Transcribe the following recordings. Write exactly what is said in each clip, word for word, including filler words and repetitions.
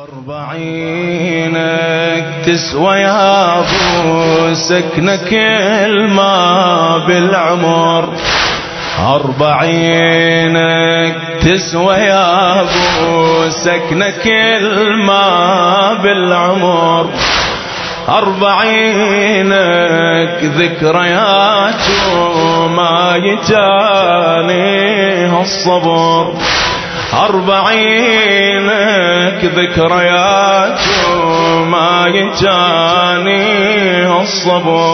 أربعينك تسوى يا أبو سكنة كل ما بالعمر، أربعينك تسوى يا أبو سكنة كل ما بالعمر، أربعينك ذكريات وما يجانيها الصبر، أربعينك ذكريات وما يجانيها الصبر،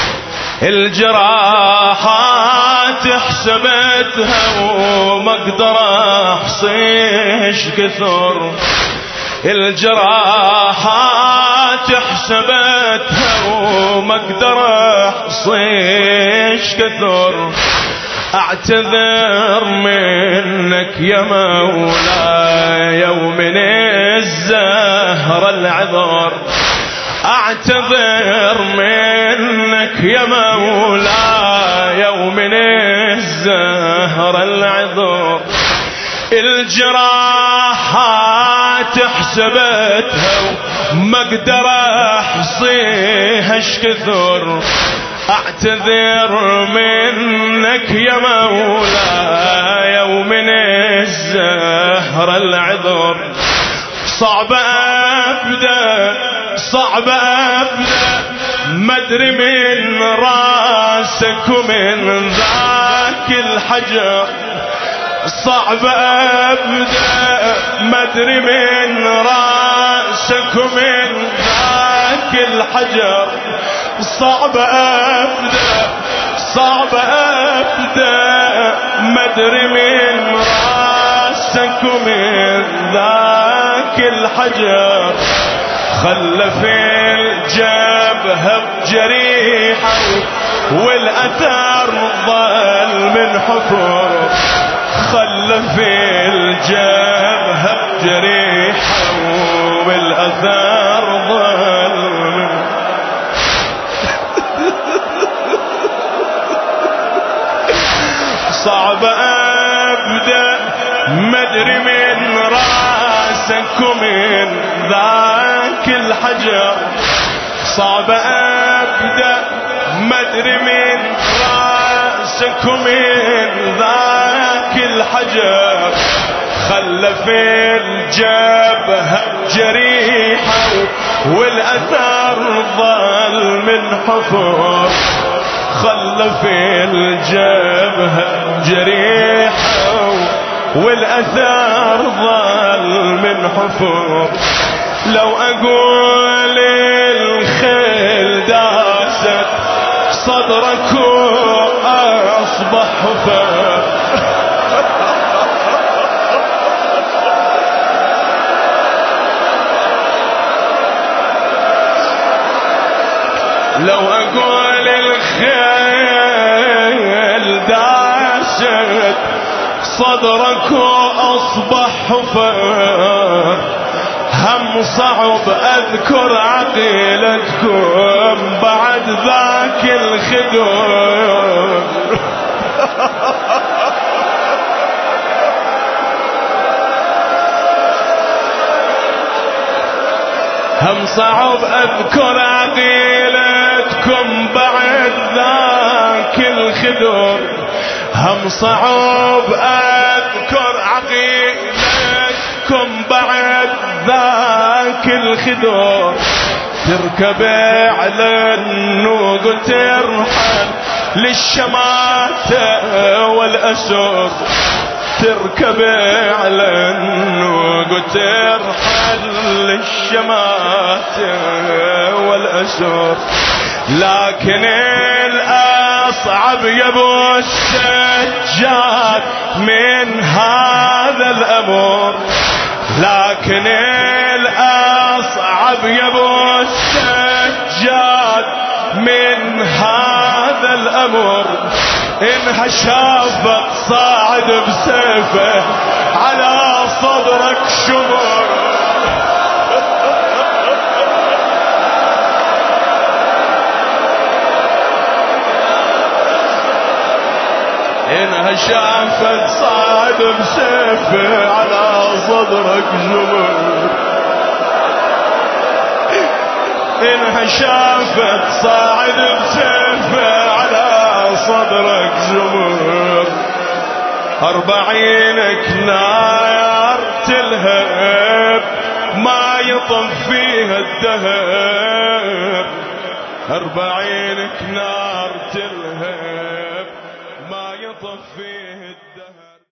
الجراحات حسبتها وما اقدر احصيش كثر، الجراحات حسبتها وما اقدر احصيش كثر، اعتذر منك يا مولاي ومن الزهر العذر، اعتذر منك يا مولاي ومن الزهر العذر، الجراحات حسبتها وما اقدر احصيها ايش كثر، اعتذر منك يا مولاي ومن الزهر العذر، صعب ابدا صعب ابدا ما ادري من راسك ومن ذاك الحجر، صعب ابدا ما ادري من راسك ومن ذاك الحجر، صعب ابدا صعب ابدا ما ادري من راسك ومن ذاك الحجر، خلف الجبهة بجريحة والاثار ظل من حفر، خلف الجبهة بجريحة والاثار ظل من صعب ابدا ما ادري من راسك ومن ذاك الحجر، صعب ابدا ما ادري من راسك ومن ذاك الحجر، خلف الجبهة جريحة والاثار ظل من حفر، خلف الجبهة جريحة والاثار ظل من حفر، لو اقول الخيل داست صدرك واصبح حفر، لو اقول الخيل داست صدرك واصبح حفر، هم صعب اذكر عقيلتكم بعد ذاك الخدر، هم صعب اذكر عقيلتكم بعد ذاك الخدر، هم صعب اذكر عقيلتكم بعد ذاك الخدر، تركب على النوق وترحل للشماتة والأسر، تركب على النوق وترحل للشماتة والأسر، لكن الأصعب يا ابو السجاد من هذا الأمر، لكن الأصعب يا ابو السجاد من هذا الأمر، إنها شافت صاعد بسيفه على صدرك شمر، إنها شافت صاعد بسيفه على صدرك شمر، إنها شافت صاعد بسيفه على صدرك زمر. أربعينك نار تلهب ما يطف فيها الدهر. أربعينك نار تلهب ما يطف فيها الدهر.